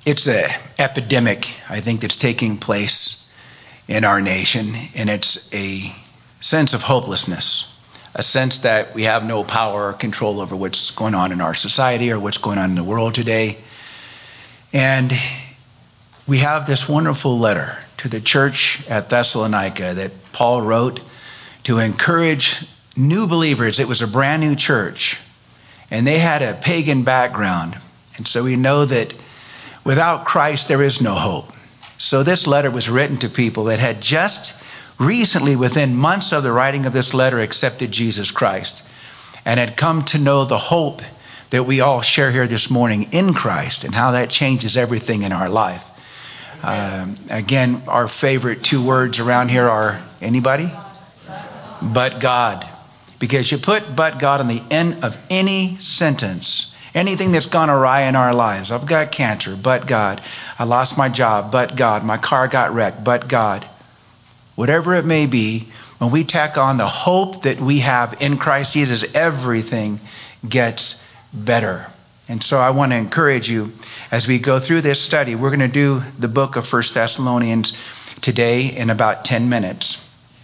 It's an epidemic, I think, that's taking place in our nation, and it's a sense of hopelessness, a sense that we have no power or control over what's going on in our society or what's going on in the world today. And we have this wonderful letter to the church at Thessalonica that Paul wrote to encourage new believers. It was a brand new church, and they had a pagan background. And so we know that without Christ, there is no hope. So this letter was written to people that had just recently, within months of the writing of this letter, accepted Jesus Christ and had come to know the hope that we all share here this morning in Christ and how that changes everything in our life. Again, our favorite two words around here are, anybody? But God. Because you put but God on the end of any sentence, anything that's gone awry in our lives. I've got cancer, but God. I lost my job, but God. My car got wrecked, but God. Whatever it may be, when we tack on the hope that we have in Christ Jesus, everything gets better. And so I want to encourage you as we go through this study. We're going to do the book of 1 Thessalonians today in about 10 minutes.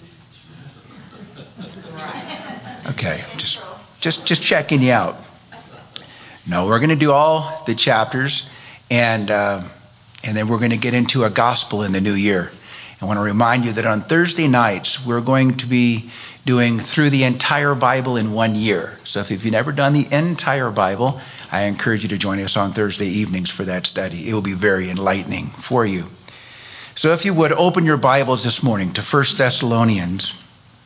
Okay, just checking you out. No, we're going to do all the chapters, and then we're going to get into a gospel in the new year. I want to remind you that on Thursday nights, we're going to be doing through the entire Bible in 1 year. So if you've never done the entire Bible, I encourage you to join us on Thursday evenings for that study. It will be very enlightening for you. So if you would, open your Bibles this morning to 1 Thessalonians.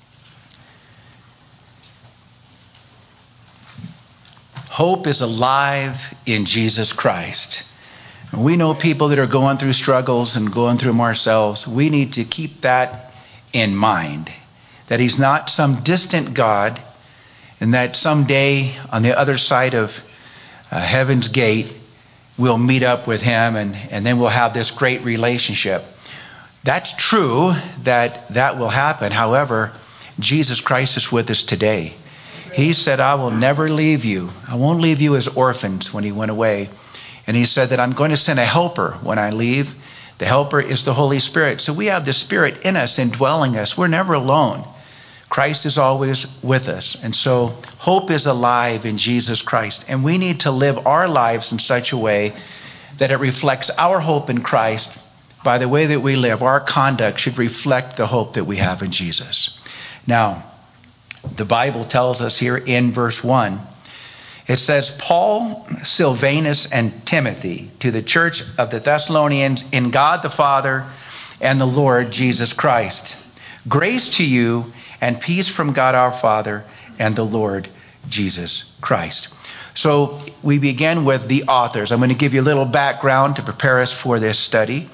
Hope is alive in Jesus Christ. We know people that are going through struggles and going through them ourselves. We need to keep that in mind, that He's not some distant God, and that someday on the other side of heaven's gate, we'll meet up with Him, and then we'll have this great relationship. That's true that will happen. However, Jesus Christ is with us today. He said, I will never leave you. I won't leave you as orphans when He went away. And He said that I'm going to send a helper when I leave. The helper is the Holy Spirit. So we have the Spirit in us, indwelling us. We're never alone. Christ is always with us. And so hope is alive in Jesus Christ. And we need to live our lives in such a way that it reflects our hope in Christ. By the way that we live, our conduct should reflect the hope that we have in Jesus. Now, the Bible tells us here in verse 1, it says, Paul, Silvanus, and Timothy to the church of the Thessalonians in God the Father and the Lord Jesus Christ. Grace to you and peace from God our Father and the Lord Jesus Christ. So we begin with the authors. I'm going to give you a little background to prepare us for this study.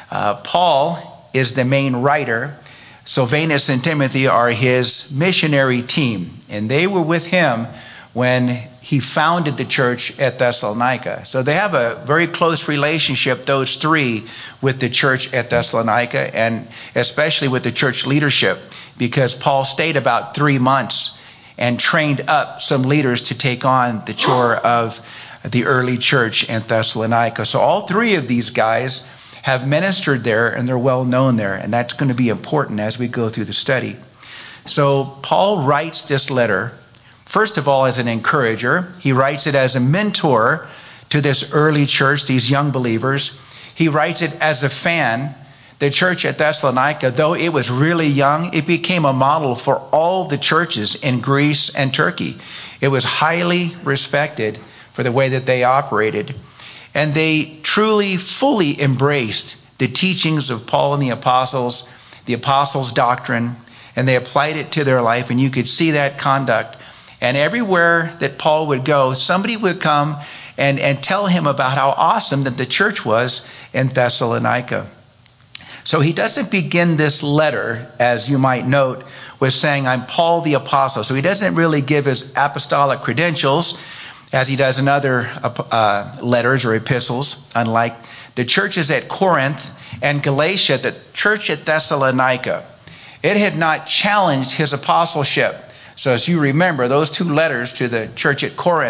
Paul is the main writer. Silvanus and Timothy are his missionary team, and they were with him when he founded the church at Thessalonica. So they have a very close relationship, those three, with the church at Thessalonica, and especially with the church leadership, because Paul stayed about 3 months and trained up some leaders to take on the chore of the early church in Thessalonica. So all three of these guys have ministered there, and they're well known there, and that's going to be important as we go through the study. So Paul writes this letter, first of all, as an encourager. He writes it as a mentor to this early church, these young believers. He writes it as a fan. The church at Thessalonica, though it was really young, it became a model for all the churches in Greece and Turkey. It was highly respected for the way that they operated. And they truly, fully embraced the teachings of Paul and the apostles' doctrine, and they applied it to their life, and you could see that conduct. And everywhere that Paul would go, somebody would come and tell him about how awesome that the church was in Thessalonica. So he doesn't begin this letter, as you might note, with saying, I'm Paul the Apostle. So he doesn't really give his apostolic credentials as he does in other letters or epistles, unlike the churches at Corinth and Galatia. The church at Thessalonica, it had not challenged his apostleship. So as you remember, those two letters to the church at Corinth,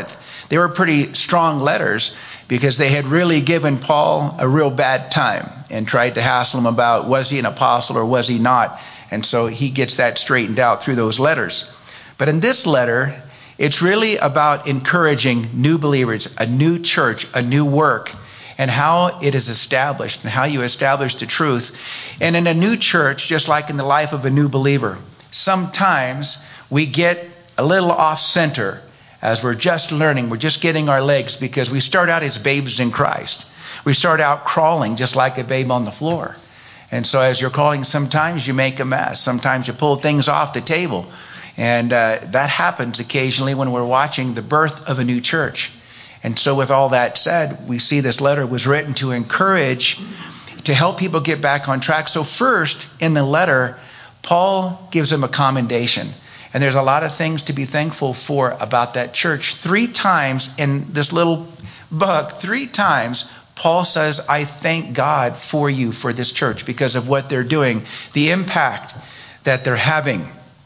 They were pretty strong letters because they had really given Paul a real bad time and tried to hassle him about was he an apostle or was he not. And so he gets that straightened out through those letters. But in this letter, it's really about encouraging new believers, a new church, a new work, and how it is established and how you establish the truth. And in a new church, just like in the life of a new believer, sometimes we get a little off center as we're just learning. We're just getting our legs because we start out as babes in Christ. We start out crawling just like a babe on the floor. And so as you're crawling, sometimes you make a mess. Sometimes you pull things off the table. And that happens occasionally when we're watching the birth of a new church. And so with all that said, we see this letter was written to encourage, to help people get back on track. So first, in the letter, Paul gives them a commendation. And there's a lot of things to be thankful for about that church. 3 times in this little book, 3 times, Paul says, I thank God for you, for this church, because of what they're doing, the impact that they're having.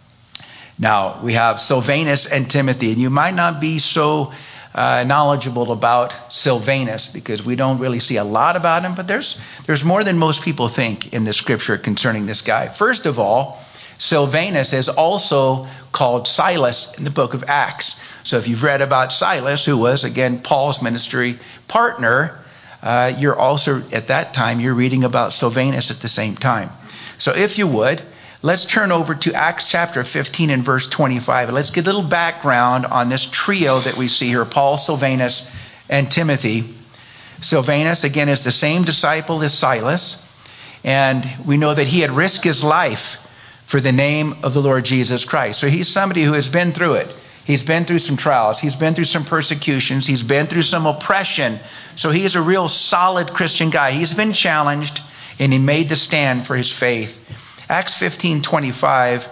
Now, we have Silvanus and Timothy, and you might not be so knowledgeable about Silvanus because we don't really see a lot about him, but there's more than most people think in the scripture concerning this guy. First of all, Silvanus is also called Silas in the book of Acts. So if you've read about Silas, who was, again, Paul's ministry partner, you're also, at that time, you're reading about Silvanus at the same time. So if you would, let's turn over to Acts chapter 15 and verse 25. And let's get a little background on this trio that we see here, Paul, Silvanus, and Timothy. Silvanus, again, is the same disciple as Silas. And we know that he had risked his life for the name of the Lord Jesus Christ. So he's somebody who has been through it. He's been through some trials. He's been through some persecutions. He's been through some oppression. So he is a real solid Christian guy. He's been challenged, and he made the stand for his faith. Acts 15:25,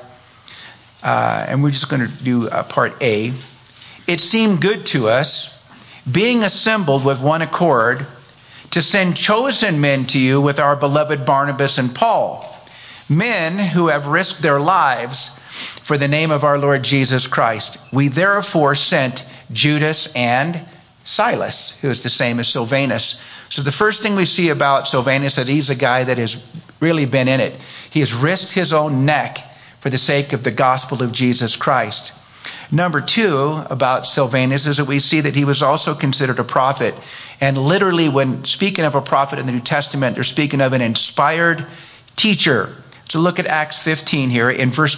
and we're just going to do part A. It seemed good to us, being assembled with one accord, to send chosen men to you with our beloved Barnabas and Paul, men who have risked their lives for the name of our Lord Jesus Christ. We therefore sent Judas and Silas, who is the same as Silvanus. So the first thing we see about Silvanus is that he's a guy that has really been in it. He has risked his own neck for the sake of the gospel of Jesus Christ. Number 2 about Silvanus is that we see that he was also considered a prophet. And literally, when speaking of a prophet in the New Testament, they're speaking of an inspired teacher. So look at Acts 15 here in verse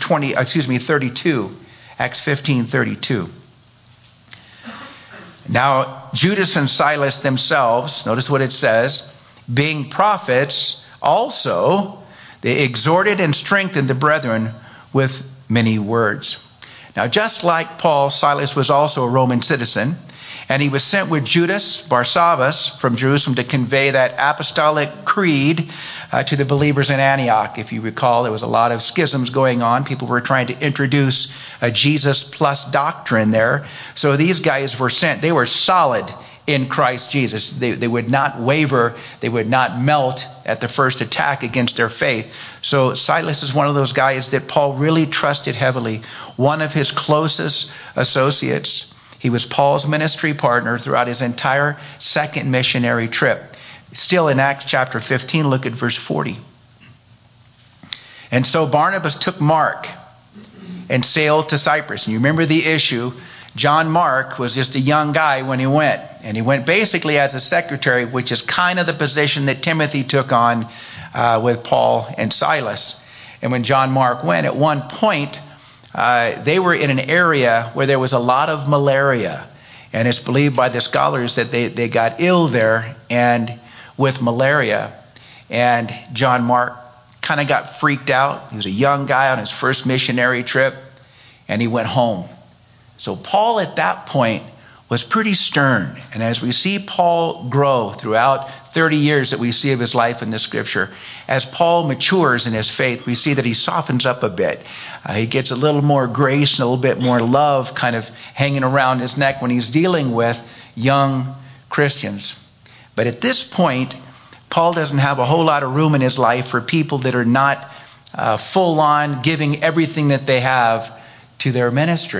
32. Acts 15:32. Now, Judas and Silas themselves, notice what it says, being prophets also, they exhorted and strengthened the brethren with many words. Now, just like Paul, Silas was also a Roman citizen, and he was sent with Judas Barsabbas from Jerusalem to convey that apostolic creed to the believers in Antioch. If you recall, there was a lot of schisms going on. People were trying to introduce a Jesus plus doctrine there. So these guys were sent. They were solid in Christ Jesus. They would not waver. They would not melt at the first attack against their faith. So Silas is one of those guys that Paul really trusted heavily. One of his closest associates. He was Paul's ministry partner throughout his entire second missionary trip. Still in Acts chapter 15, look at verse 40. And so Barnabas took Mark and sailed to Cyprus. And you remember the issue. John Mark was just a young guy when he went. And he went basically as a secretary, which is kind of the position that Timothy took on with Paul and Silas. And when John Mark went, at one point, they were in an area where there was a lot of malaria. And it's believed by the scholars that they got ill there and with malaria. And John Mark kind of got freaked out. He was a young guy on his first missionary trip, and he went home. So Paul at that point was pretty stern. And as we see Paul grow throughout 30 years that we see of his life in the scripture, as Paul matures in his faith, we see that he softens up a bit. He gets a little more grace and a little bit more love kind of hanging around his neck when he's dealing with young Christians. But at this point, Paul doesn't have a whole lot of room in his life for people that are not full on giving everything that they have to their ministry.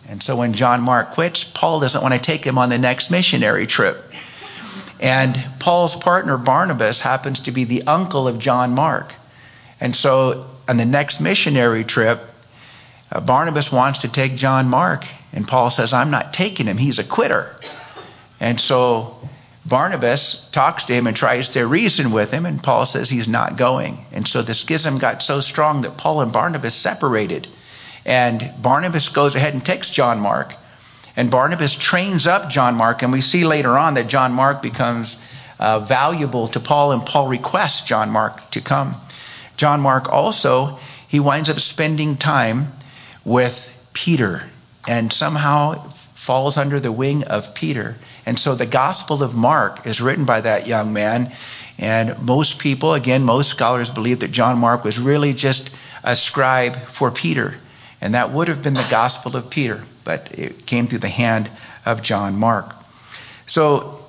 And so when John Mark quits, Paul doesn't want to take him on the next missionary trip. And Paul's partner, Barnabas, happens to be the uncle of John Mark. And so on the next missionary trip, Barnabas wants to take John Mark. And Paul says, I'm not taking him. He's a quitter. And so Barnabas talks to him and tries to reason with him. And Paul says he's not going. And so the schism got so strong that Paul and Barnabas separated. And Barnabas goes ahead and takes John Mark. And Barnabas trains up John Mark. And we see later on that John Mark becomes valuable to Paul. And Paul requests John Mark to come. John Mark also, he winds up spending time with Peter. And somehow falls under the wing of Peter. And so the Gospel of Mark is written by that young man. And most people, again, most scholars believe that John Mark was really just a scribe for Peter. And that would have been the Gospel of Peter. But it came through the hand of John Mark. So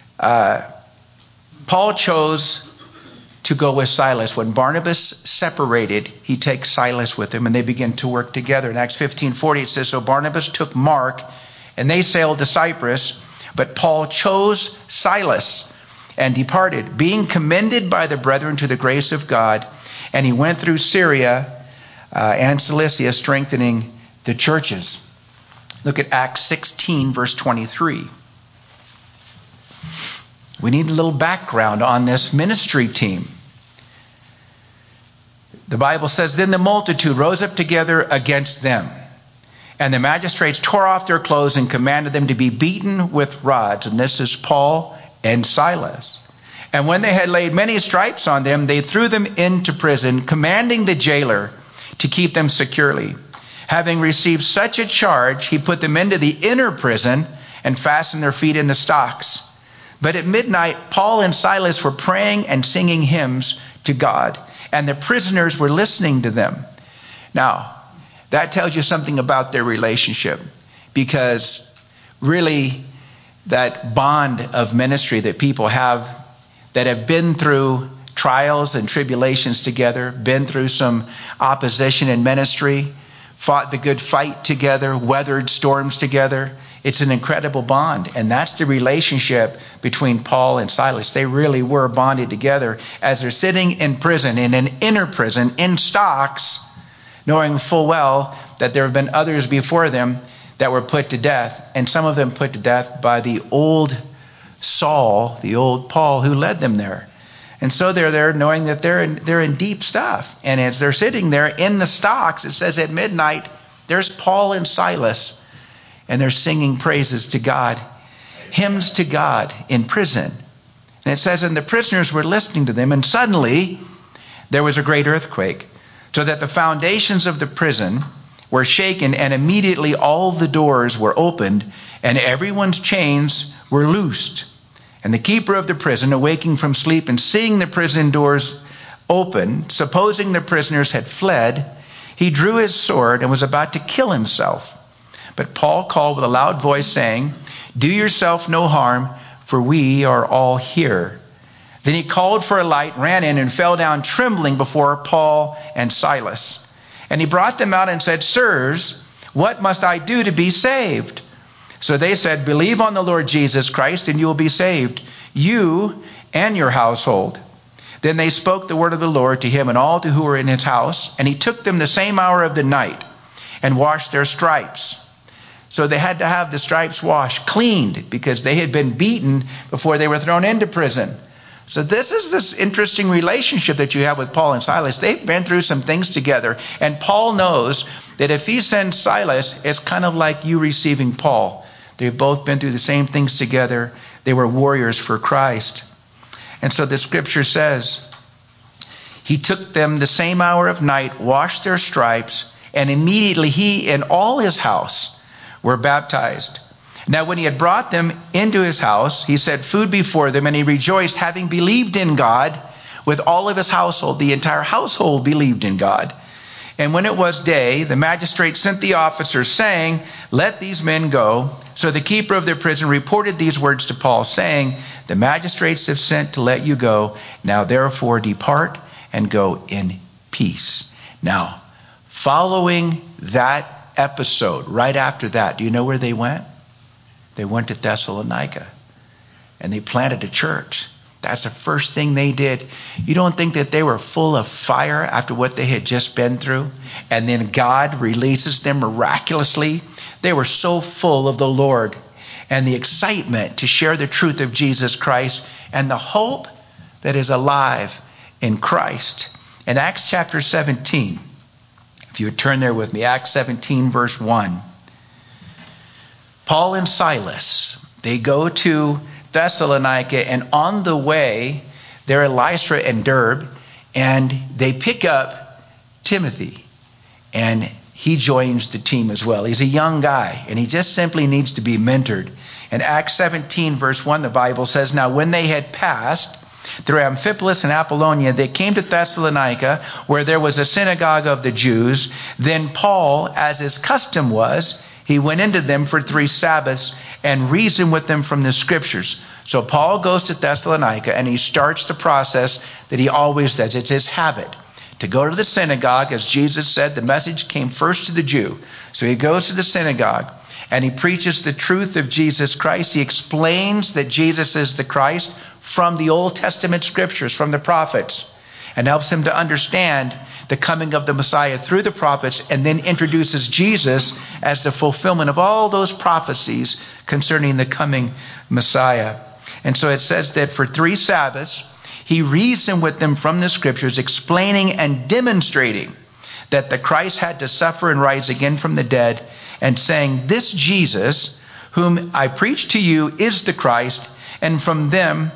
Paul chose to go with Silas. When Barnabas separated, he takes Silas with him and they begin to work together. In Acts 15:40 it says, so Barnabas took Mark and they sailed to Cyprus, but Paul chose Silas and departed, being commended by the brethren to the grace of God. And he went through Syria and Cilicia, strengthening the churches. Look at Acts 16, verse 23. We need a little background on this ministry team. The Bible says, then the multitude rose up together against them. And the magistrates tore off their clothes and commanded them to be beaten with rods. And this is Paul and Silas. And when they had laid many stripes on them, they threw them into prison, commanding the jailer to keep them securely. Having received such a charge, he put them into the inner prison and fastened their feet in the stocks. But at midnight, Paul and Silas were praying and singing hymns to God, and the prisoners were listening to them. Now, that tells you something about their relationship, because really that bond of ministry that people have that have been through trials and tribulations together, been through some opposition in ministry, fought the good fight together, weathered storms together. It's an incredible bond. And that's the relationship between Paul and Silas. They really were bonded together as they're sitting in prison, in an inner prison, in stocks, knowing full well that there have been others before them that were put to death. And some of them put to death by the old Saul, the old Paul who led them there. And so they're there knowing that they're in deep stuff. And as they're sitting there in the stocks, it says at midnight, there's Paul and Silas. And they're singing praises to God, hymns to God in prison. And it says, and the prisoners were listening to them. And suddenly there was a great earthquake, so that the foundations of the prison were shaken. And immediately all the doors were opened and everyone's chains were loosed. And the keeper of the prison, awaking from sleep and seeing the prison doors open, supposing the prisoners had fled, he drew his sword and was about to kill himself. But Paul called with a loud voice, saying, do yourself no harm, for we are all here. Then he called for a light, ran in, and fell down trembling before Paul and Silas. And he brought them out and said, sirs, what must I do to be saved? So they said, believe on the Lord Jesus Christ, and you will be saved, you and your household. Then they spoke the word of the Lord to him and all who were in his house. And he took them the same hour of the night and washed their stripes. So they had to have the stripes washed, cleaned, because they had been beaten before they were thrown into prison. So this is this interesting relationship that you have with Paul and Silas. They've been through some things together. And Paul knows that if he sends Silas, it's kind of like you receiving Paul. They've both been through the same things together. They were warriors for Christ. And so the scripture says, he took them the same hour of night, washed their stripes, and immediately he and all his house were baptized. Now when he had brought them into his house, he set food before them, and he rejoiced, having believed in God with all of his household. The entire household believed in God. And when it was day, the magistrate sent the officers, saying, let these men go. So the keeper of the prison reported these words to Paul, saying, the magistrates have sent to let you go. Now therefore depart and go in peace. Now, following that episode, right after that, do you know where they went? They went to Thessalonica and they planted a church. That's the first thing they did. You don't think that they were full of fire after what they had just been through? And then God releases them miraculously. They were so full of the Lord and the excitement to share the truth of Jesus Christ and the hope that is alive in Christ. In Acts chapter 17, if you would turn there with me, Acts 17 verse 1. Paul and Silas, they go to Thessalonica, and on the way, they're at Lystra and Derbe, and they pick up Timothy, and he joins the team as well. He's a young guy, and he just simply needs to be mentored. In Acts 17, verse 1, the Bible says, "Now when they had passed through Amphipolis and Apollonia, they came to Thessalonica, where there was a synagogue of the Jews. Then Paul, as his custom was, he went into them for 3 Sabbaths and reasoned with them from the Scriptures." So Paul goes to Thessalonica and he starts the process that he always does. It's his habit to go to the synagogue. As Jesus said, the message came first to the Jew. So he goes to the synagogue and he preaches the truth of Jesus Christ. He explains that Jesus is the Christ from the Old Testament Scriptures, from the prophets, and helps him to understand the coming of the Messiah through the prophets, and then introduces Jesus as the fulfillment of all those prophecies concerning the coming Messiah. And so it says that for 3 Sabbaths, he reasoned with them from the Scriptures, explaining and demonstrating that the Christ had to suffer and rise again from the dead, and saying, "This Jesus, whom I preach to you, is the Christ." And from them,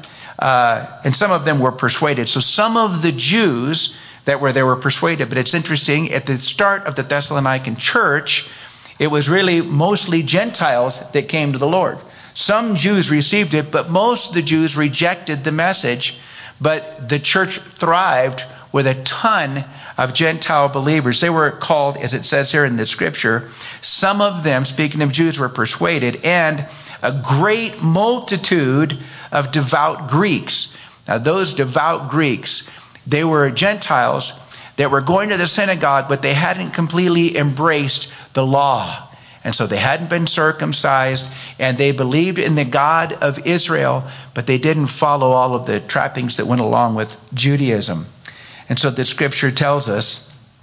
and some of them were persuaded. So some of the Jews that were there were persuaded. But it's interesting, at the start of the Thessalonican church, it was really mostly Gentiles that came to the Lord. Some Jews received it, but most of the Jews rejected the message. But the church thrived with a ton of Gentile believers. They were called, as it says here in the Scripture, some of them, speaking of Jews, were persuaded, and a great multitude of devout Greeks. Now those devout Greeks, they were Gentiles that were going to the synagogue, but they hadn't completely embraced the law. And so they hadn't been circumcised, and they believed in the God of Israel, but they didn't follow all of the trappings that went along with Judaism. And so the Scripture tells us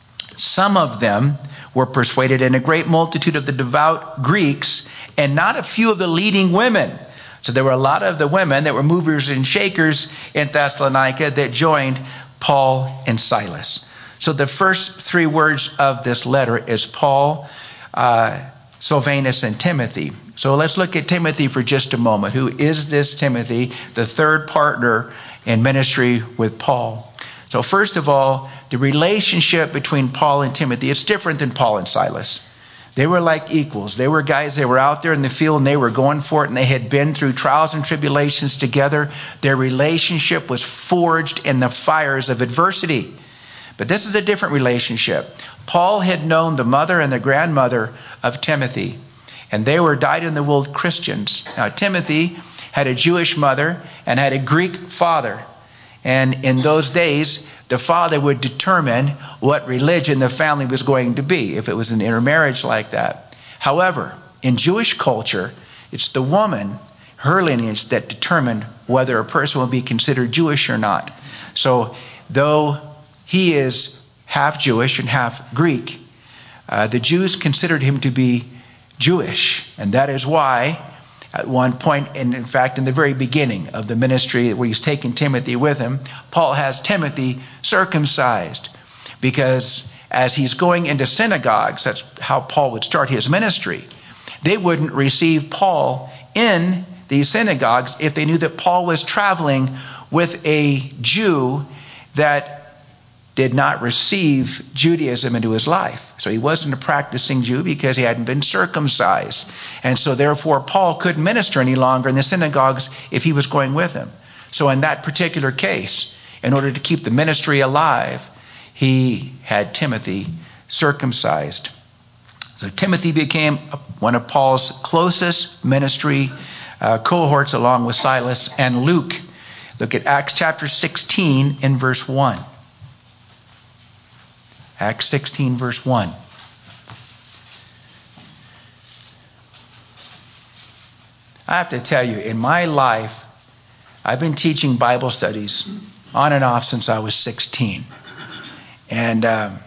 some of them were persuaded, and a great multitude of the devout Greeks, and not a few of the leading women. So there were a lot of the women that were movers and shakers in Thessalonica that joined Paul and Silas. So the first 3 words of this letter is Paul, Silvanus, and Timothy. So let's look at Timothy for just a moment. Who is this Timothy, the third partner in ministry with Paul? So first of all, the relationship between Paul and Timothy, it's different than Paul and Silas. They were like equals. They were guys, they were out there in the field and they were going for it, and they had been through trials and tribulations together. Their relationship was forged in the fires of adversity. But this is a different relationship. Paul had known the mother and the grandmother of Timothy, and they were dyed-in-the-wool Christians. Now, Timothy had a Jewish mother and had a Greek father. And in those days, the father would determine what religion the family was going to be, if it was an intermarriage like that. However, in Jewish culture, it's the woman, her lineage, that determined whether a person will be considered Jewish or not. So, though he is half Jewish and half Greek, the Jews considered him to be Jewish. And that is why, at one point, and in fact in the very beginning of the ministry where he's taking Timothy with him, Paul has Timothy circumcised. Because as he's going into synagogues, that's how Paul would start his ministry, they wouldn't receive Paul in these synagogues if they knew that Paul was traveling with a Jew that did not receive Judaism into his life. So he wasn't a practicing Jew because he hadn't been circumcised. And so therefore Paul couldn't minister any longer in the synagogues if he was going with him. So in that particular case, in order to keep the ministry alive, he had Timothy circumcised. So Timothy became one of Paul's closest ministry cohorts, along with Silas and Luke. Look at Acts chapter 16 in verse 1. Acts 16 verse 1. I have to tell you, in my life, I've been teaching Bible studies on and off since I was 16. And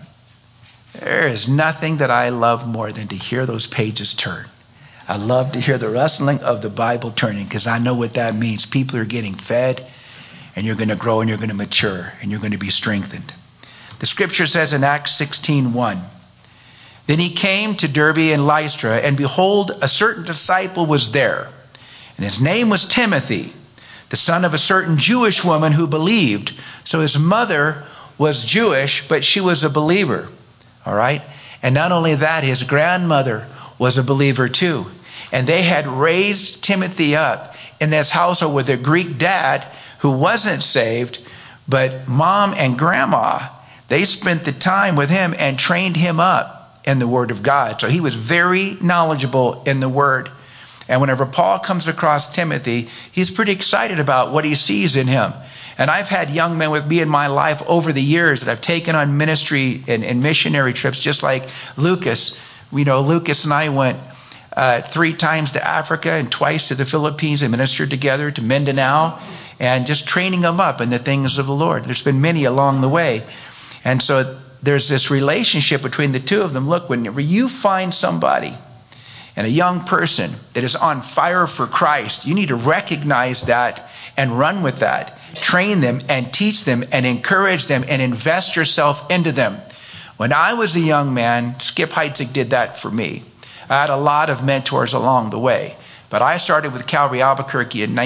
there is nothing that I love more than to hear those pages turn. I love to hear the rustling of the Bible turning, because I know what that means. People are getting fed, and you're going to grow, and you're going to mature, and you're going to be strengthened. The scripture says in Acts 16:1, then he came to Derbe and Lystra, and behold, a certain disciple was there, and his name was Timothy, the son of a certain Jewish woman who believed. So his mother was Jewish, but she was a believer. All right? And not only that, his grandmother was a believer too. And they had raised Timothy up in this household with a Greek dad who wasn't saved, but mom and grandma, they spent the time with him and trained him up in the Word of God. So he was very knowledgeable in the Word. And whenever Paul comes across Timothy, he's pretty excited about what he sees in him. And I've had young men with me in my life over the years that I've taken on ministry and missionary trips, just like Lucas. You know, Lucas and I went 3 times to Africa and twice to the Philippines and ministered together to Mindanao, and just training them up in the things of the Lord. There's been many along the way. And so there's this relationship between the two of them. Look, whenever you find somebody and a young person that is on fire for Christ, you need to recognize that and run with that. Train them and teach them and encourage them and invest yourself into them. When I was a young man, Skip Heitzig did that for me. I had a lot of mentors along the way. But I started with Calvary Albuquerque in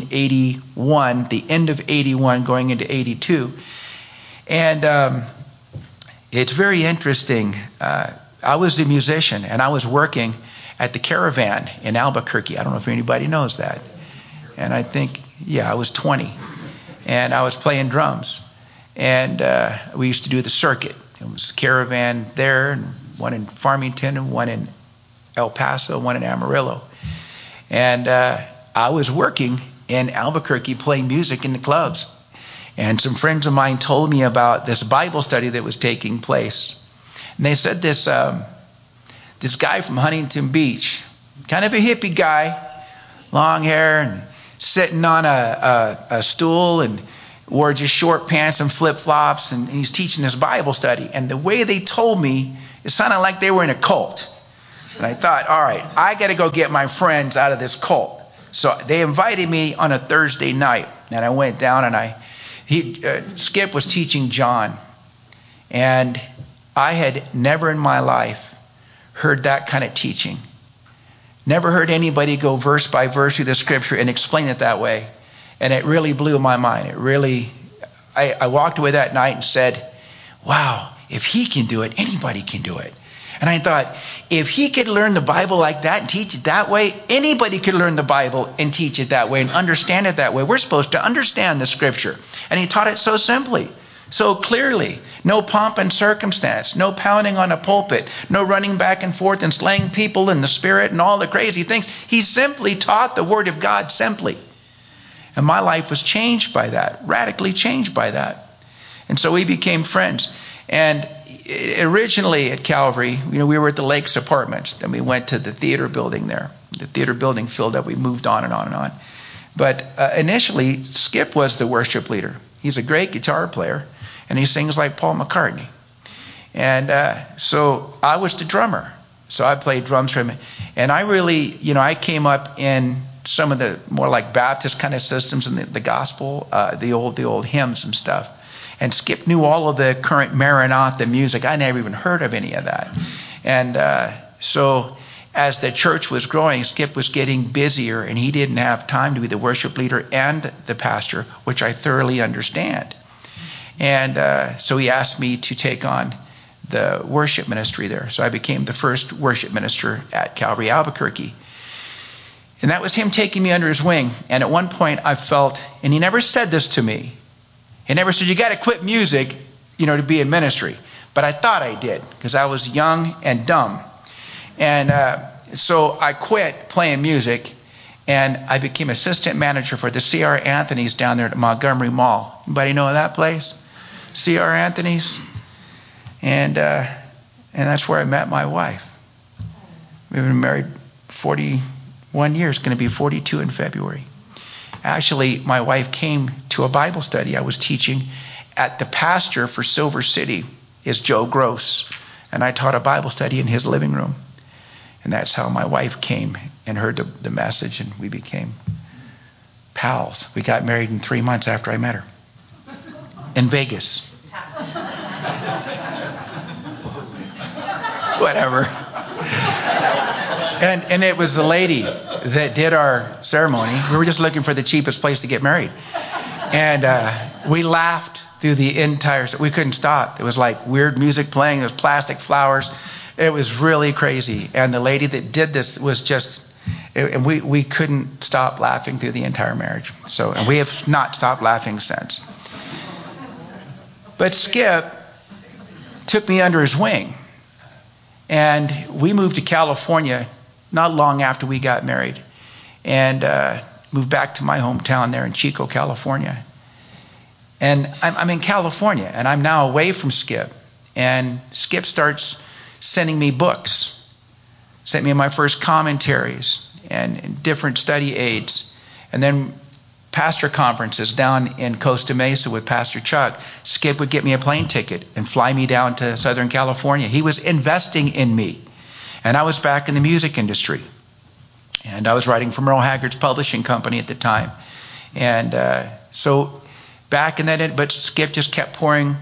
1981, the end of 81 going into 82. And it's very interesting. I was a musician, and I was working at the Caravan in Albuquerque. I don't know if anybody knows that. And I think, I was 20. And I was playing drums. And we used to do the circuit. It was a Caravan there, and one in Farmington, and one in El Paso, one in Amarillo. And I was working in Albuquerque playing music in the clubs. And some friends of mine told me about this Bible study that was taking place. And they said this guy from Huntington Beach, kind of a hippie guy, long hair, and sitting on a stool, and wore just short pants and flip-flops, and he's teaching this Bible study. And the way they told me, it sounded like they were in a cult. And I thought, all right, I got to go get my friends out of this cult. So they invited me on a Thursday night, and I went down, and Skip was teaching John. And I had never in my life heard that kind of teaching. Never heard anybody go verse by verse through the scripture and explain it that way. And it really blew my mind. I walked away that night and said, wow, if he can do it, anybody can do it. And I thought, if he could learn the Bible like that and teach it that way, anybody could learn the Bible and teach it that way and understand it that way. We're supposed to understand the scripture. And he taught it so simply, so clearly. No pomp and circumstance, no pounding on a pulpit, no running back and forth and slaying people in the spirit and all the crazy things. He simply taught the Word of God simply. And my life was changed by that, radically changed by that. And so we became friends. And originally at Calvary, we were at the Lakes Apartments. Then we went to the theater building there. The theater building filled up. We moved on and on and on. But initially, Skip was the worship leader. He's a great guitar player, and he sings like Paul McCartney. And so I was the drummer. So I played drums for him. And I really, I came up in some of the more like Baptist kind of systems in the gospel, the old hymns and stuff. And Skip knew all of the current Maranatha music. I never even heard of any of that. And so as the church was growing, Skip was getting busier, and he didn't have time to be the worship leader and the pastor, which I thoroughly understand. And so he asked me to take on the worship ministry there. So I became the first worship minister at Calvary Albuquerque. And that was him taking me under his wing. And at one point I felt, and he never said this to me, he never said, you got to quit music, to be in ministry. But I thought I did, because I was young and dumb. And so I quit playing music, and I became assistant manager for the C.R. Anthony's down there at Montgomery Mall. Anybody know that place? C.R. Anthony's? And that's where I met my wife. We've been married 1 year. It's going to be 42 in February. Actually, my wife came to a Bible study I was teaching at the pastor for Silver City is Joe Gross. And I taught a Bible study in his living room. And that's how my wife came and heard the message, and we became pals. We got married in 3 months after I met her in Vegas. Whatever. And it was the lady that did our ceremony. We were just looking for the cheapest place to get married. And we laughed through the entire... We couldn't stop. It was like weird music playing. There was plastic flowers. It was really crazy. And the lady that did this was just... And we couldn't stop laughing through the entire marriage. And we have not stopped laughing since. But Skip took me under his wing. And we moved to California not long after we got married. And moved back to my hometown there in Chico, California. And I'm in California, and I'm now away from Skip. And Skip starts sending me books. Sent me my first commentaries and different study aids. And then pastor conferences down in Costa Mesa with Pastor Chuck. Skip would get me a plane ticket and fly me down to Southern California. He was investing in me. And I was back in the music industry. And I was writing for Merle Haggard's publishing company at the time. And so back in that, but Skip just kept pouring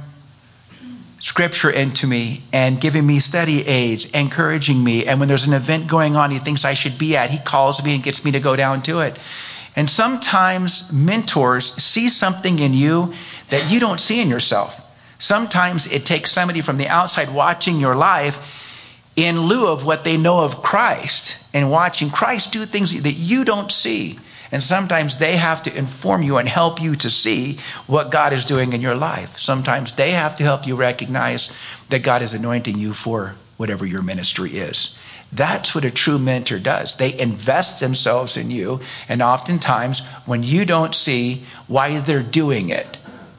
Scripture into me and giving me study aids, encouraging me. And when there's an event going on he thinks I should be at, he calls me and gets me to go down to it. And sometimes mentors see something in you that you don't see in yourself. Sometimes it takes somebody from the outside watching your life in lieu of what they know of Christ and watching Christ do things that you don't see. And sometimes they have to inform you and help you to see what God is doing in your life. Sometimes they have to help you recognize that God is anointing you for whatever your ministry is. That's what a true mentor does. They invest themselves in you, and oftentimes when you don't see why they're doing it,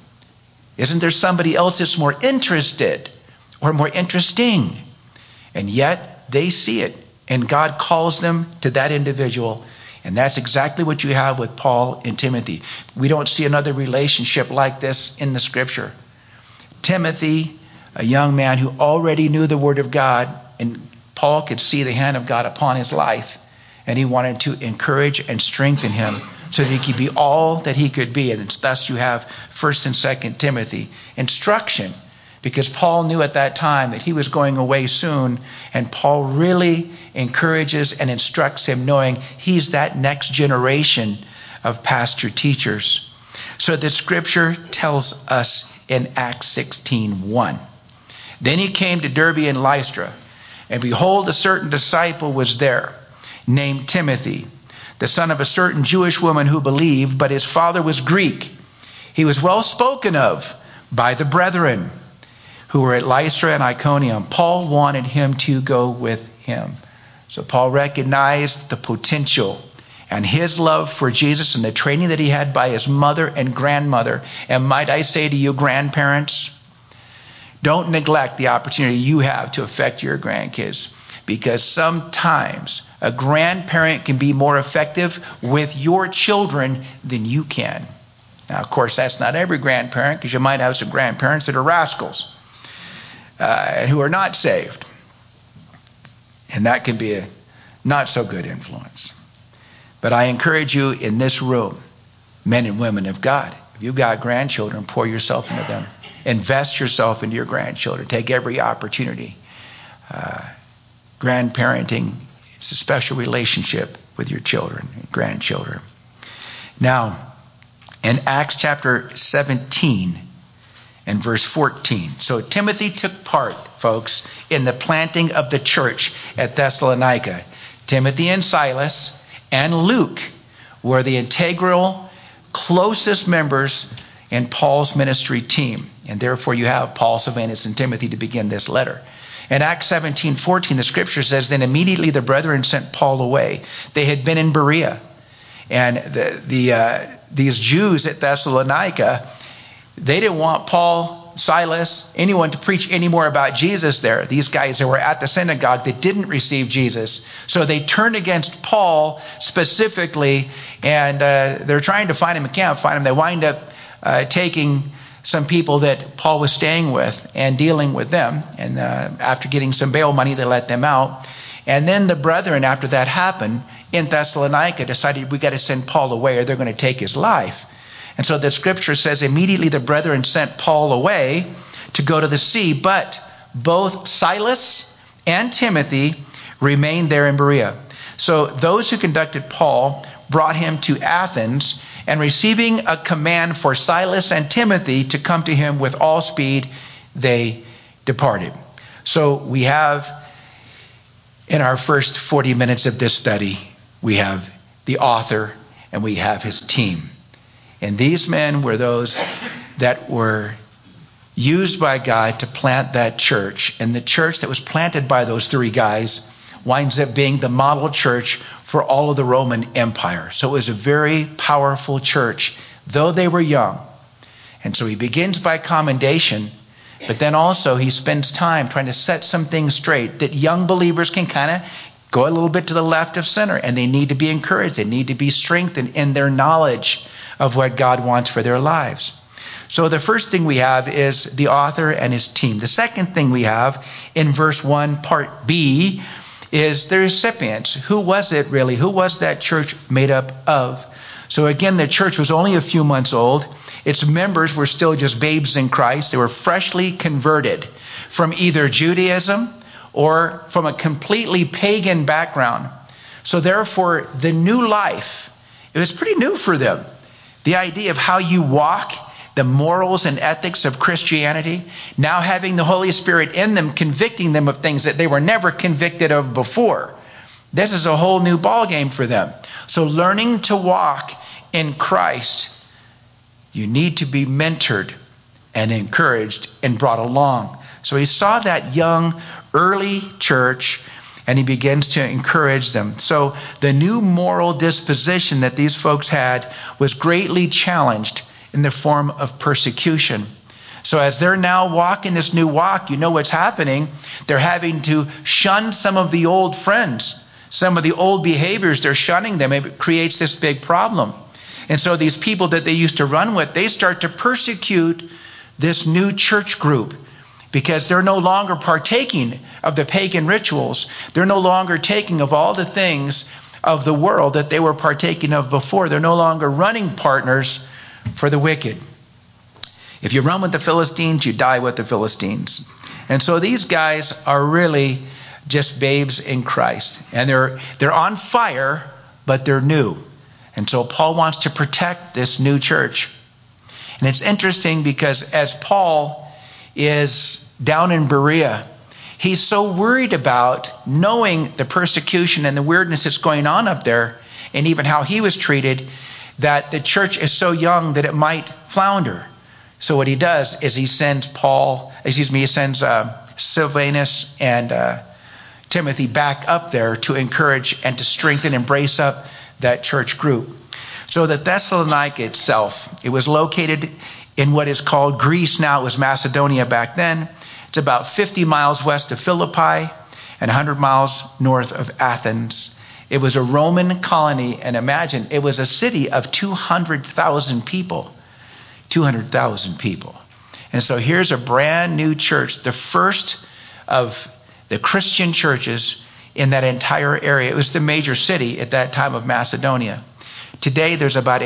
isn't there somebody else that's more interested or more interesting? And yet they see it, and God calls them to that individual. And that's exactly what you have with Paul and Timothy. We don't see another relationship like this in the Scripture. Timothy, a young man who already knew the Word of God, and Paul could see the hand of God upon his life, and he wanted to encourage and strengthen him so that he could be all that he could be. And thus you have 1st and 2nd Timothy. Instruction, because Paul knew at that time that he was going away soon, and Paul really encourages and instructs him, knowing he's that next generation of pastor teachers. So the Scripture tells us in Acts 16:1. Then he came to Derbe and Lystra, and behold, a certain disciple was there, named Timothy, the son of a certain Jewish woman who believed, but his father was Greek. He was well spoken of by the brethren who were at Lystra and Iconium. Paul wanted him to go with him. So Paul recognized the potential and his love for Jesus and the training that he had by his mother and grandmother. And might I say to you, grandparents, don't neglect the opportunity you have to affect your grandkids, because sometimes a grandparent can be more effective with your children than you can. Now, of course, that's not every grandparent, because you might have some grandparents that are rascals and who are not saved. And that can be a not so good influence. But I encourage you in this room, men and women of God, if you've got grandchildren, pour yourself into them. Invest yourself into your grandchildren. Take every opportunity. Grandparenting is a special relationship with your children and grandchildren. Now, in Acts chapter 17 and verse 14. So Timothy took part, folks, in the planting of the church at Thessalonica. Timothy and Silas and Luke were the integral, closest members in Paul's ministry team. And therefore you have Paul, Silvanus, and Timothy to begin this letter. In Acts 17:14, the Scripture says, then immediately the brethren sent Paul away. They had been in Berea. And these Jews at Thessalonica, they didn't want Paul Paul, Silas, anyone to preach any more about Jesus there. These guys that were at the synagogue that didn't receive Jesus. So they turned against Paul specifically, and they're trying to find him and can't find him. They wind up taking some people that Paul was staying with and dealing with them. And after getting some bail money, they let them out. And then the brethren, after that happened, in Thessalonica decided we got to send Paul away or they're going to take his life. And so the scripture says immediately the brethren sent Paul away to go to the sea, but both Silas and Timothy remained there in Berea. So those who conducted Paul brought him to Athens, and receiving a command for Silas and Timothy to come to him with all speed, they departed. So we have, in our first 40 minutes of this study, we have the author and we have his team. And these men were those that were used by God to plant that church. And the church that was planted by those three guys winds up being the model church for all of the Roman Empire. So it was a very powerful church, though they were young. And so he begins by commendation, but then also he spends time trying to set some things straight that young believers can kind of go a little bit to the left of center, and they need to be encouraged. They need to be strengthened in their knowledge of what God wants for their lives. So the first thing we have is the author and his team. The second thing we have in verse 1, part B, is the recipients. Who was it really? Who was that church made up of? So again, the church was only a few months old. Its members were still just babes in Christ. They were freshly converted from either Judaism or from a completely pagan background. So therefore, the new life, it was pretty new for them. The idea of how you walk, the morals and ethics of Christianity, now having the Holy Spirit in them, convicting them of things that they were never convicted of before. This is a whole new ballgame for them. So learning to walk in Christ, you need to be mentored and encouraged and brought along. So he saw that young, early church, and he begins to encourage them. So the new moral disposition that these folks had was greatly challenged in the form of persecution. So as they're now walking this new walk, you know what's happening. They're having to shun some of the old friends, some of the old behaviors. They're shunning them. It creates this big problem. And so these people that they used to run with, they start to persecute this new church group because they're no longer partaking of the pagan rituals. They're no longer taking of all the things of the world that they were partaking of before. They're no longer running partners for the wicked. If you run with the Philistines, you die with the Philistines. And so these guys are really just babes in Christ. And they're on fire, but they're new. And so Paul wants to protect this new church. And it's interesting because as Paul is down in Berea, he's so worried about knowing the persecution and the weirdness that's going on up there, and even how he was treated, that the church is so young that it might flounder. So what he does is he sends Silvanus and Timothy back up there to encourage and to strengthen and brace up that church group. So the Thessalonica itself, it was located in what is called Greece now. It was Macedonia back then. It's about 50 miles west of Philippi and 100 miles north of Athens. It was a Roman colony, and imagine, it was a city of 200,000 people. 200,000 people. And so here's a brand new church, the first of the Christian churches in that entire area. It was the major city at that time of Macedonia. Today, there's about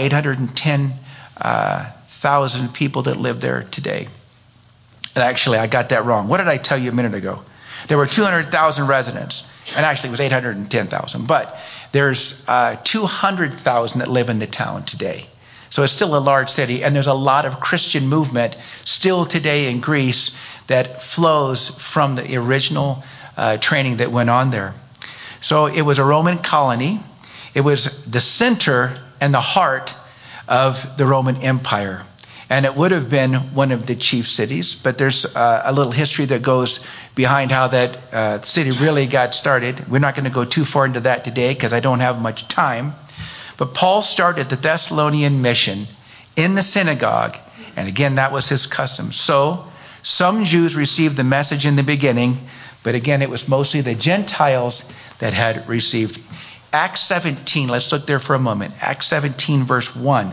810,000 people that live there today. And actually, I got that wrong. What did I tell you a minute ago? There were 200,000 residents. And actually, it was 810,000. But there's 200,000 that live in the town today. So it's still a large city. And there's a lot of Christian movement still today in Greece that flows from the original training that went on there. So it was a Roman colony. It was the center and the heart of the Roman Empire. And it would have been one of the chief cities. But there's a little history that goes behind how that city really got started. We're not going to go too far into that today because I don't have much time. But Paul started the Thessalonian mission in the synagogue. And again, that was his custom. So Some Jews received the message in the beginning, but again, it was mostly the Gentiles that had received. Acts 17, let's look there for a moment. Acts 17, verse 1.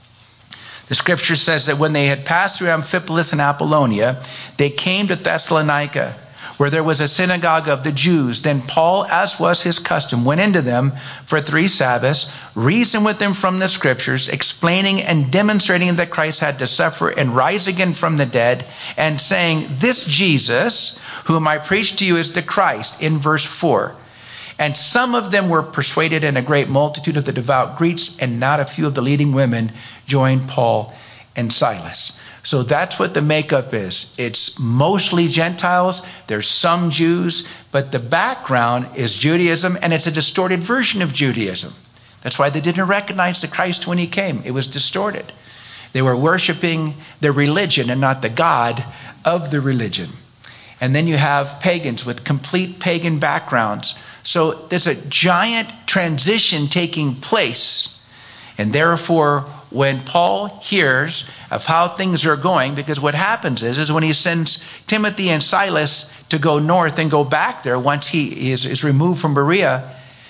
The scripture says that when they had passed through Amphipolis and Apollonia, they came to Thessalonica, where there was a synagogue of the Jews. Then Paul, as was his custom, went into them for 3 Sabbaths, reasoned with them from the scriptures, explaining and demonstrating that Christ had to suffer and rise again from the dead, and saying, this Jesus, whom I preach to you, is the Christ, in verse 4. And some of them were persuaded, and a great multitude of the devout Greeks and not a few of the leading women joined Paul and Silas. So that's what the makeup is. It's mostly Gentiles. There's some Jews, but the background is Judaism, and it's a distorted version of Judaism. That's why they didn't recognize the Christ when he came. It was distorted. They were worshiping the religion and not the God of the religion. And then you have pagans with complete pagan backgrounds. So there's a giant transition taking place. And therefore, when Paul hears of how things are going, because what happens is when he sends Timothy and Silas to go north and go back there once he is removed from Berea,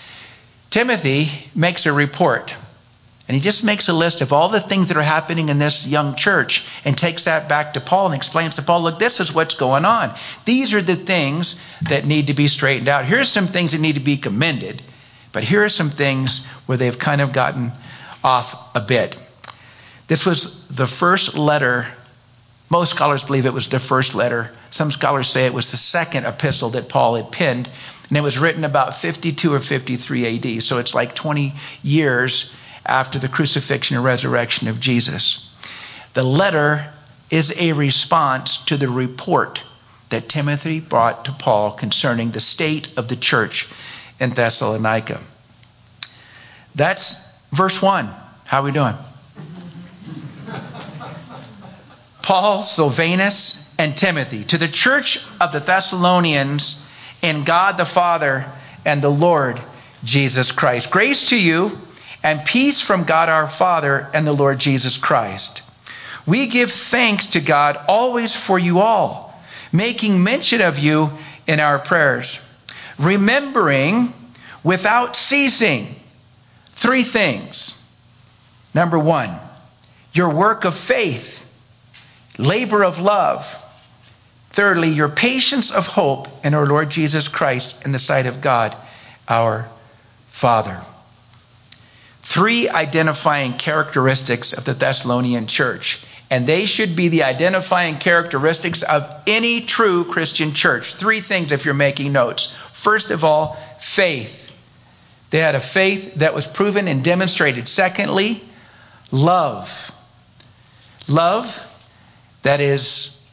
Timothy makes a report. And he just makes a list of all the things that are happening in this young church and takes that back to Paul and explains to Paul, look, this is what's going on. These are the things that need to be straightened out. Here's some things that need to be commended. But here are some things where they've kind of gotten off a bit. This was the first letter. Most scholars believe it was the first letter. Some scholars say it was the second epistle that Paul had penned. And it was written about 52 or 53 AD. So it's like 20 years after the crucifixion and resurrection of Jesus. The letter is a response to the report that Timothy brought to Paul concerning the state of the church in Thessalonica. That's verse 1. How are we doing? Paul, Silvanus, and Timothy, to the church of the Thessalonians in God the Father and the Lord Jesus Christ. Grace to you and peace from God our Father and the Lord Jesus Christ. We give thanks to God always for you all, making mention of you in our prayers, remembering without ceasing 3 things. Number 1, your work of faith, labor of love. Thirdly, your patience of hope in our Lord Jesus Christ in the sight of God our Father. 3 identifying characteristics of the Thessalonian church. And they should be the identifying characteristics of any true Christian church. 3 things if you're making notes. First of all, faith. They had a faith that was proven and demonstrated. Secondly, love. Love that is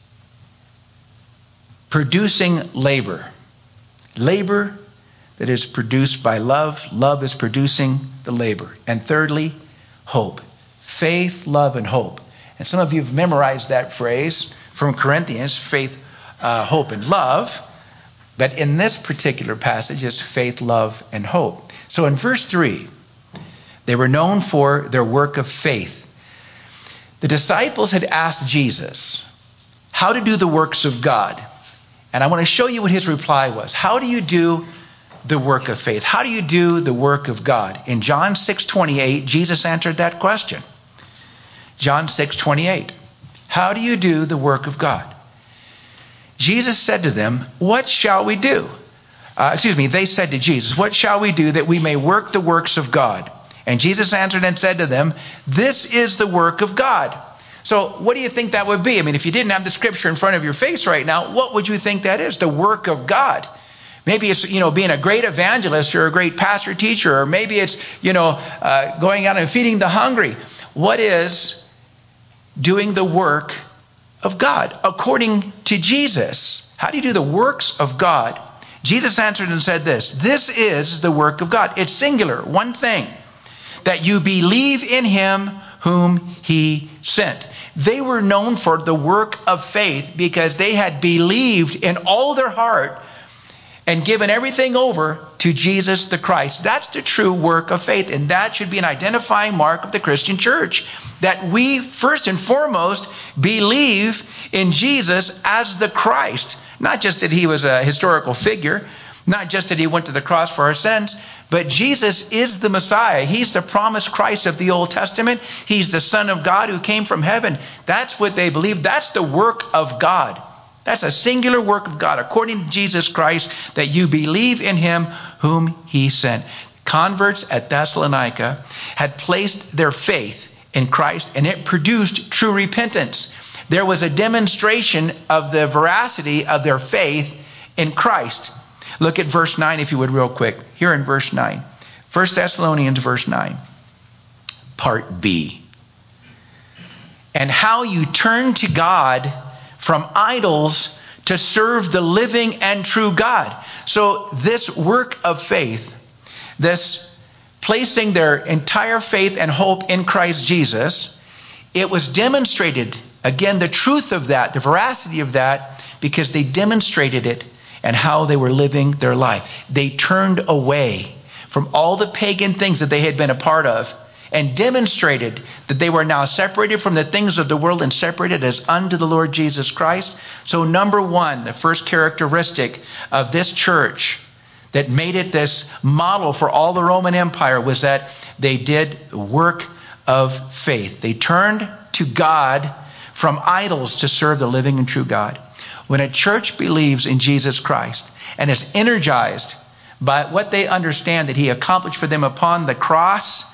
producing labor. Labor that is produced by love. Love is producing the labor. And thirdly, hope. Faith, love, and hope. And some of you have memorized that phrase from Corinthians, faith, hope, and love. But in this particular passage, it's faith, love, and hope. So in verse 3, they were known for their work of faith. The disciples had asked Jesus how to do the works of God. And I want to show you what his reply was. How do you do the work of faith? How do you do the work of God? In John 6:28, Jesus answered that question. John 6:28. How do you do the work of God? Jesus said to them, what shall we do? They said to Jesus, what shall we do that we may work the works of God? And Jesus answered and said to them, this is the work of God. So what do you think that would be? I mean, if you didn't have the scripture in front of your face right now, what would you think that is? The work of God. Maybe it's, being a great evangelist or a great pastor teacher, or maybe it's, going out and feeding the hungry. What is doing the work of God according to Jesus? How do you do the works of God? Jesus answered and said this is the work of God. It's singular, one thing, that you believe in him whom he sent. They were known for the work of faith because they had believed in all their heart and given everything over to Jesus the Christ. That's the true work of faith. And that should be an identifying mark of the Christian church. That we, first and foremost, believe in Jesus as the Christ. Not just that he was a historical figure, not just that he went to the cross for our sins, but Jesus is the Messiah. He's the promised Christ of the Old Testament. He's the Son of God who came from heaven. That's what they believe. That's the work of God. That's a singular work of God, according to Jesus Christ, that you believe in him whom he sent. Converts at Thessalonica had placed their faith in Christ, and it produced true repentance. There was a demonstration of the veracity of their faith in Christ. Look at verse 9, if you would, real quick. Here in verse 9. 1 Thessalonians verse 9. Part B. And how you turn to God from idols to serve the living and true God. So this work of faith, this placing their entire faith and hope in Christ Jesus, it was demonstrated, again, the truth of that, the veracity of that, because they demonstrated it and how they were living their life. They turned away from all the pagan things that they had been a part of and demonstrated that they were now separated from the things of the world and separated as unto the Lord Jesus Christ. So number one, the first characteristic of this church that made it this model for all the Roman Empire was that they did work of faith. They turned to God from idols to serve the living and true God. When a church believes in Jesus Christ and is energized by what they understand that he accomplished for them upon the cross,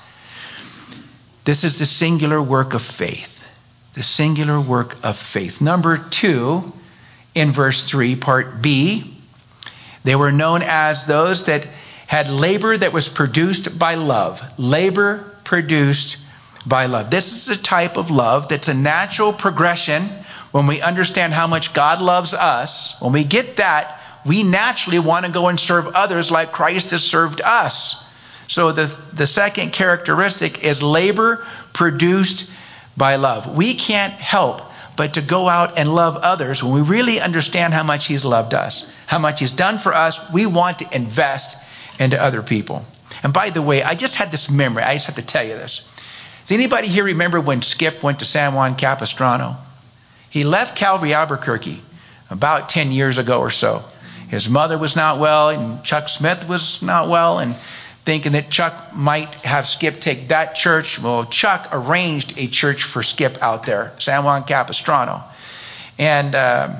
this is the singular work of faith. The singular work of faith. Number two, in verse 3, part B, they were known as those that had labor that was produced by love. Labor produced by love. This is a type of love that's a natural progression. When we understand how much God loves us, when we get that, we naturally want to go and serve others like Christ has served us. So the second characteristic is labor produced by love. We can't help but to go out and love others when we really understand how much he's loved us, how much he's done for us. We want to invest into other people. And by the way, I just had this memory. I just have to tell you this. Does anybody here remember when Skip went to San Juan Capistrano? He left Calvary Albuquerque about 10 years ago or so. His mother was not well, and Chuck Smith was not well, and thinking that Chuck might have Skip take that church. Well, Chuck arranged a church for Skip out there, San Juan Capistrano. And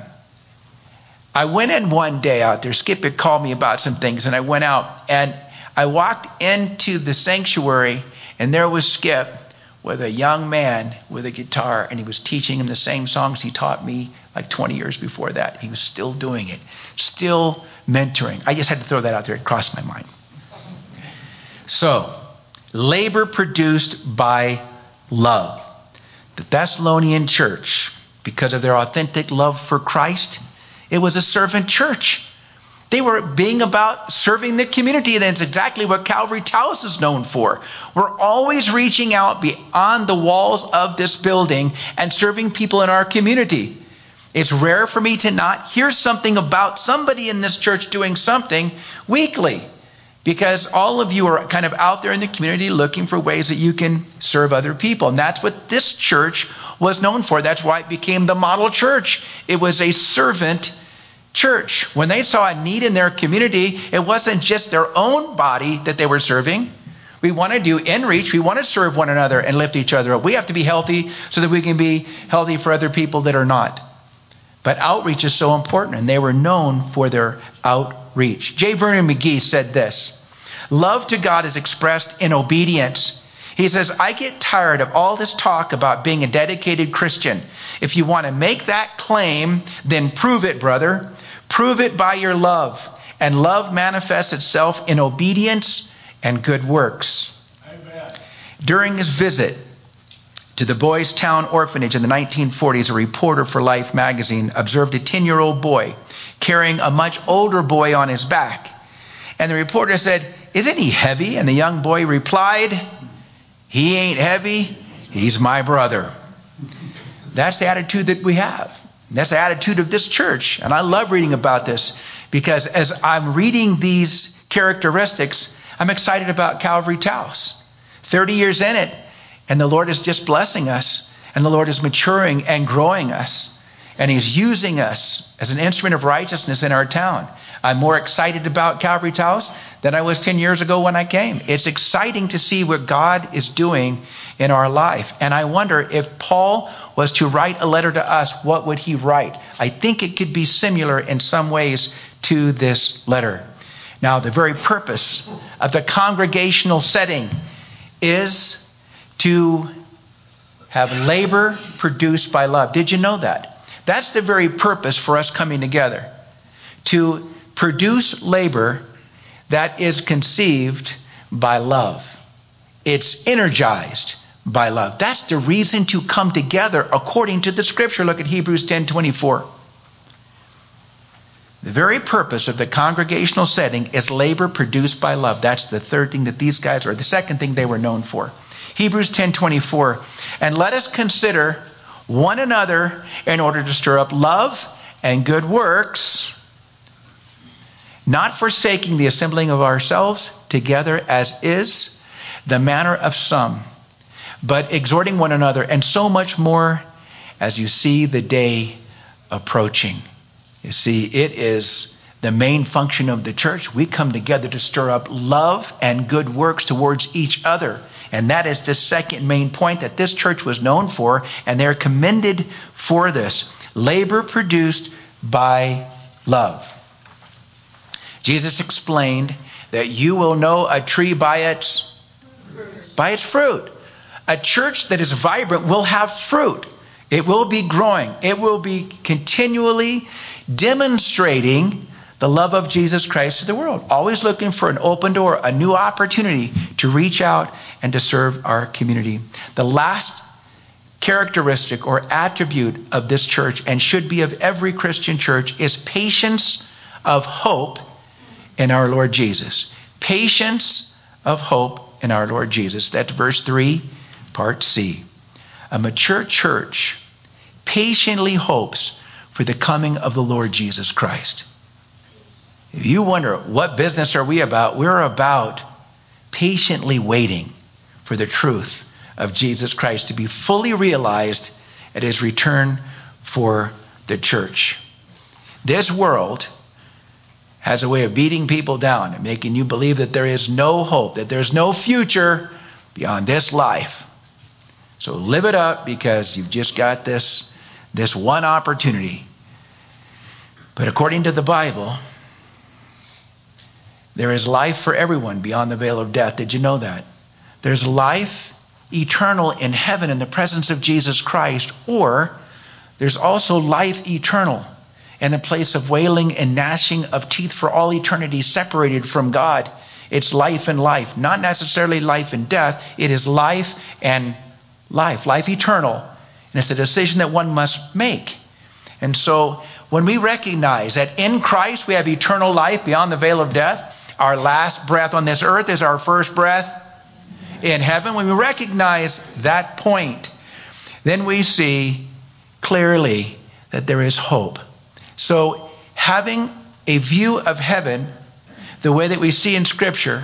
I went in one day out there. Skip had called me about some things, and I went out. And I walked into the sanctuary, and there was Skip with a young man with a guitar, and he was teaching him the same songs he taught me like 20 years before that. He was still doing it, still mentoring. I just had to throw that out there. It crossed my mind. So, labor produced by love. The Thessalonian church, because of their authentic love for Christ, it was a servant church. They were being about serving the community. That's exactly what Calvary Taos is known for. We're always reaching out beyond the walls of this building and serving people in our community. It's rare for me to not hear something about somebody in this church doing something weekly, because all of you are kind of out there in the community looking for ways that you can serve other people. And that's what this church was known for. That's why it became the model church. It was a servant church. When they saw a need in their community, it wasn't just their own body that they were serving. We want to do in-reach. We want to serve one another and lift each other up. We have to be healthy so that we can be healthy for other people that are not. But outreach is so important, and they were known for their outreach. J. Vernon McGee said this: love to God is expressed in obedience. He says, I get tired of all this talk about being a dedicated Christian. If you want to make that claim, then prove it, brother. Prove it by your love. And love manifests itself in obedience and good works. Amen. During his visit to the Boys Town Orphanage in the 1940s, a reporter for Life magazine observed a 10-year-old boy carrying a much older boy on his back. And the reporter said, isn't he heavy? And the young boy replied, he ain't heavy, he's my brother. That's the attitude that we have. That's the attitude of this church. And I love reading about this, because as I'm reading these characteristics, I'm excited about Calvary Taos. 30 years in it, and the Lord is just blessing us, and the Lord is maturing and growing us. And he's using us as an instrument of righteousness in our town. I'm more excited about Calvary's House than I was 10 years ago when I came. It's exciting to see what God is doing in our life. And I wonder if Paul was to write a letter to us, what would he write? I think it could be similar in some ways to this letter. Now, the very purpose of the congregational setting is to have labor produced by love. Did you know that? That's the very purpose for us coming together. To produce labor that is conceived by love. It's energized by love. That's the reason to come together according to the Scripture. Look at Hebrews 10:24. The very purpose of the congregational setting is labor produced by love. That's the third thing that these guys, or the second thing they were known for. Hebrews 10:24. And let us consider one another in order to stir up love and good works, not forsaking the assembling of ourselves together as is the manner of some, but exhorting one another, and so much more as you see the day approaching. You see, it is the main function of the church. We come together to stir up love and good works towards each other. And that is the second main point that this church was known for, and they're commended for this. Labor produced by love. Jesus explained that you will know a tree by its fruit. A church that is vibrant will have fruit. It will be growing. It will be continually demonstrating the love of Jesus Christ to the world. Always looking for an open door, a new opportunity to reach out and to serve our community. The last characteristic or attribute of this church, and should be of every Christian church, is patience of hope in our Lord Jesus. Patience of hope in our Lord Jesus. That's verse 3, part C. A mature church patiently hopes for the coming of the Lord Jesus Christ. If you wonder, what business are we about? We're about patiently waiting for the truth of Jesus Christ to be fully realized at his return for the church. This world has a way of beating people down and making you believe that there is no hope, that there's no future beyond this life. So live it up, because you've just got this one opportunity. But according to the Bible, there is life for everyone beyond the veil of death. Did you know that? There's life eternal in heaven in the presence of Jesus Christ, or there's also life eternal in a place of wailing and gnashing of teeth for all eternity, separated from God. It's life and life, not necessarily life and death. It is life and life eternal. And it's a decision that one must make. And so when we recognize that in Christ we have eternal life beyond the veil of death, our last breath on this earth is our first breath in heaven. When we recognize that point, then we see clearly that there is hope. So having a view of heaven, the way that we see in Scripture,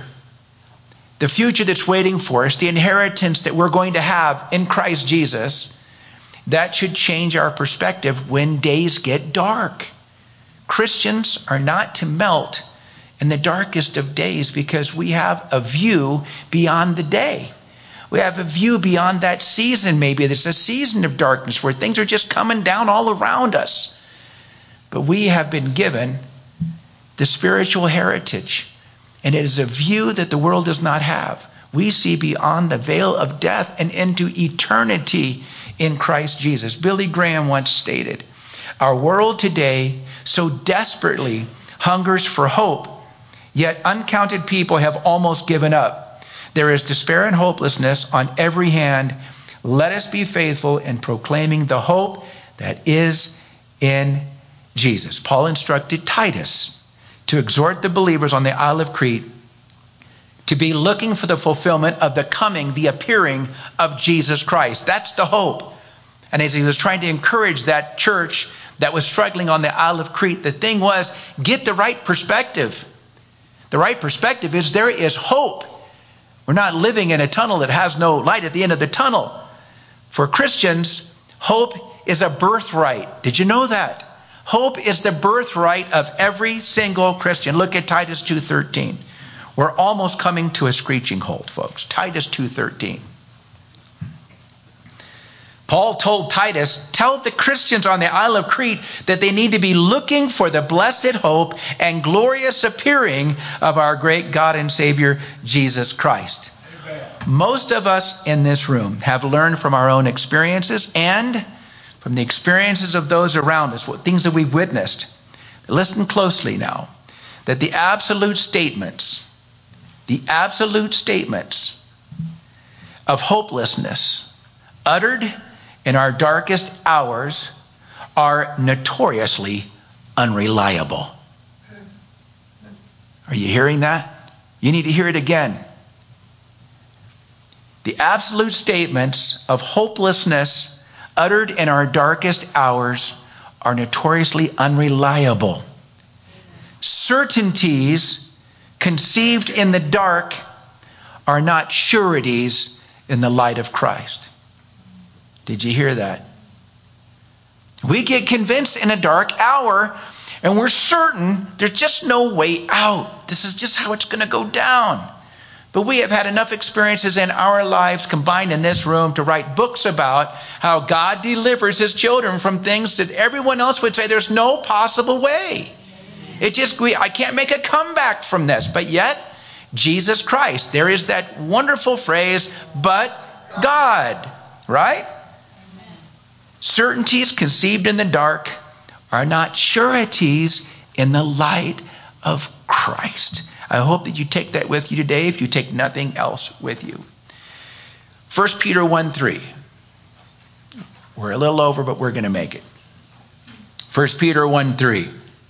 the future that's waiting for us, the inheritance that we're going to have in Christ Jesus, that should change our perspective when days get dark. Christians are not to melt in the darkest of days, because we have a view beyond the day. We have a view beyond that season. Maybe it's a season of darkness where things are just coming down all around us. But we have been given the spiritual heritage, and it is a view that the world does not have. We see beyond the veil of death and into eternity in Christ Jesus. Billy Graham once stated, "Our world today so desperately hungers for hope, yet uncounted people have almost given up. There is despair and hopelessness on every hand. Let us be faithful in proclaiming the hope that is in Jesus." Paul instructed Titus to exhort the believers on the Isle of Crete to be looking for the fulfillment of the appearing of Jesus Christ. That's the hope. And as he was trying to encourage that church that was struggling on the Isle of Crete, the thing was, get the right perspective. The right perspective is there is hope. We're not living in a tunnel that has no light at the end of the tunnel. For Christians, hope is a birthright. Did you know that? Hope is the birthright of every single Christian. Look at Titus 2:13. We're almost coming to a screeching halt, folks. Titus 2:13. Paul told Titus, tell the Christians on the Isle of Crete that they need to be looking for the blessed hope and glorious appearing of our great God and Savior, Jesus Christ. Amen. Most of us in this room have learned from our own experiences and from the experiences of those around us, what things that we've witnessed. Listen closely now, that the absolute statements of hopelessness uttered in our darkest hours are notoriously unreliable. Are you hearing that? You need to hear it again. The absolute statements of hopelessness uttered in our darkest hours are notoriously unreliable. Certainties conceived in the dark are not sureties in the light of Christ. Did you hear that? We get convinced in a dark hour and we're certain there's just no way out. This is just how it's going to go down. But we have had enough experiences in our lives combined in this room to write books about how God delivers his children from things that everyone else would say there's no possible way. I can't make a comeback from this. But yet, Jesus Christ, there is that wonderful phrase, but God, right? Certainties conceived in the dark are not sureties in the light of Christ. I hope that you take that with you today if you take nothing else with you. 1 Peter 1:3. We're a little over, but we're going to make it. 1 Peter 1:3.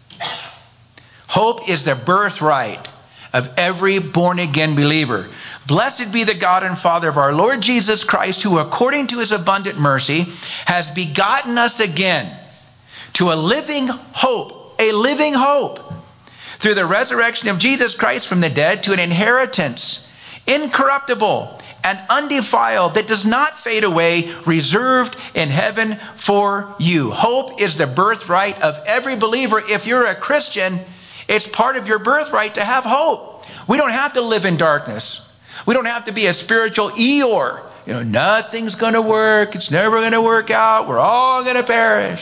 Hope is the birthright of every born-again believer. Blessed be the God and Father of our Lord Jesus Christ, who according to his abundant mercy has begotten us again to a living hope, through the resurrection of Jesus Christ from the dead, to an inheritance incorruptible and undefiled that does not fade away, reserved in heaven for you. Hope is the birthright of every believer. If you're a Christian, it's part of your birthright to have hope. We don't have to live in darkness. We don't have to be a spiritual Eeyore. Nothing's going to work. It's never going to work out. We're all going to perish.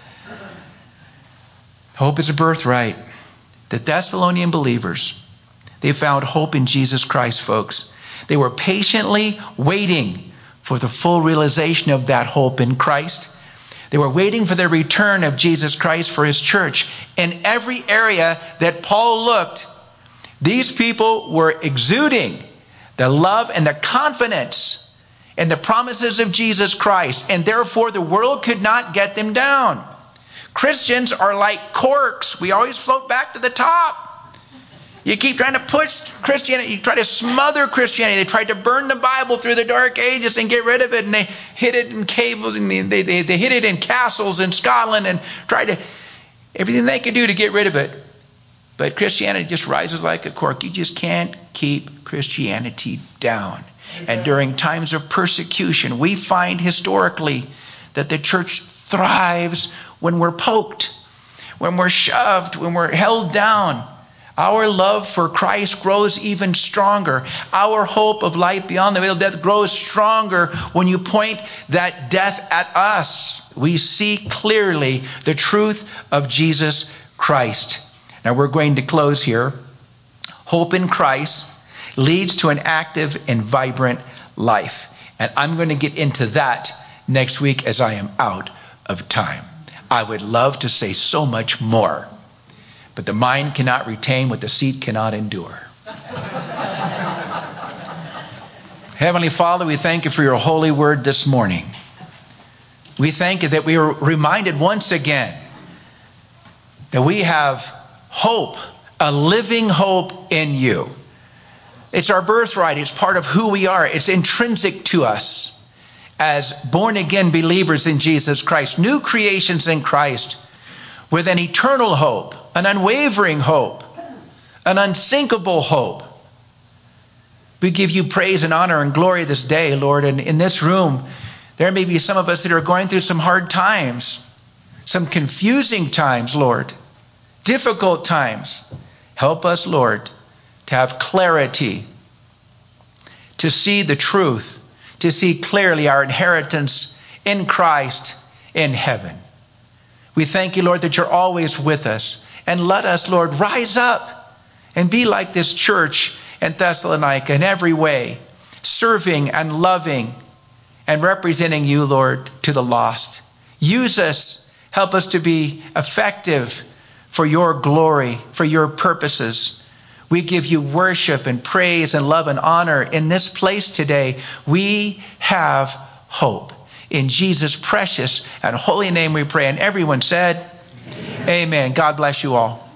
Hope is a birthright. The Thessalonian believers, they found hope in Jesus Christ, folks. They were patiently waiting for the full realization of that hope in Christ. They were waiting for the return of Jesus Christ for his church. In every area that Paul looked, these people were exuding the love and the confidence in the promises of Jesus Christ, and therefore the world could not get them down. Christians are like corks. We always float back to the top. You keep trying to push Christianity. You try to smother Christianity. They tried to burn the Bible through the dark ages and get rid of it. And they hid it in caves and they hid it in castles in Scotland and tried to everything they could do to get rid of it. But Christianity just rises like a cork. You just can't keep Christianity down. And during times of persecution, we find historically that the church thrives when we're poked, when we're shoved, when we're held down. Our love for Christ grows even stronger. Our hope of life beyond the veil of death grows stronger when you point that death at us. We see clearly the truth of Jesus Christ. Now we're going to close here. Hope in Christ leads to an active and vibrant life. And I'm going to get into that next week as I am out of time. I would love to say so much more, but the mind cannot retain what the seat cannot endure. Heavenly Father, we thank you for your holy word this morning. We thank you that we are reminded once again that we have hope, a living hope in you. It's our birthright. It's part of who we are. It's intrinsic to us as born-again believers in Jesus Christ, new creations in Christ, with an eternal hope, an unwavering hope, an unsinkable hope. We give you praise and honor and glory this day, Lord. And in this room, There may be some of us that are going through some hard times, some confusing times, Lord, difficult times. Help us, Lord, to have clarity, to see the truth, to see clearly our inheritance in Christ in heaven. We thank you, Lord, that you're always with us. And let us, Lord, rise up and be like this church in Thessalonica in every way, serving and loving and representing you, Lord, to the lost. Use us. Help us to be effective for your glory, for your purposes. We give you worship and praise and love and honor in this place today. We have hope. In Jesus' precious and holy name we pray. And everyone said, Amen. God bless you all.